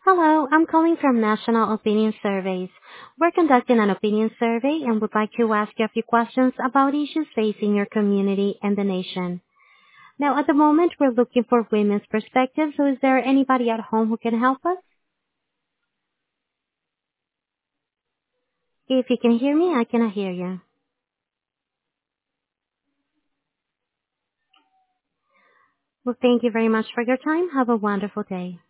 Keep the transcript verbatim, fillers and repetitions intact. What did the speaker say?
Hello, I'm calling from National Opinion Surveys. We're conducting an opinion survey and would like to ask you a few questions about issues facing your community and the nation. Now, at the moment, we're looking for women's perspectives, so is there anybody at home who can help us? If you can hear me, I cannot hear you. Well, thank you very much for your time. Have a wonderful day.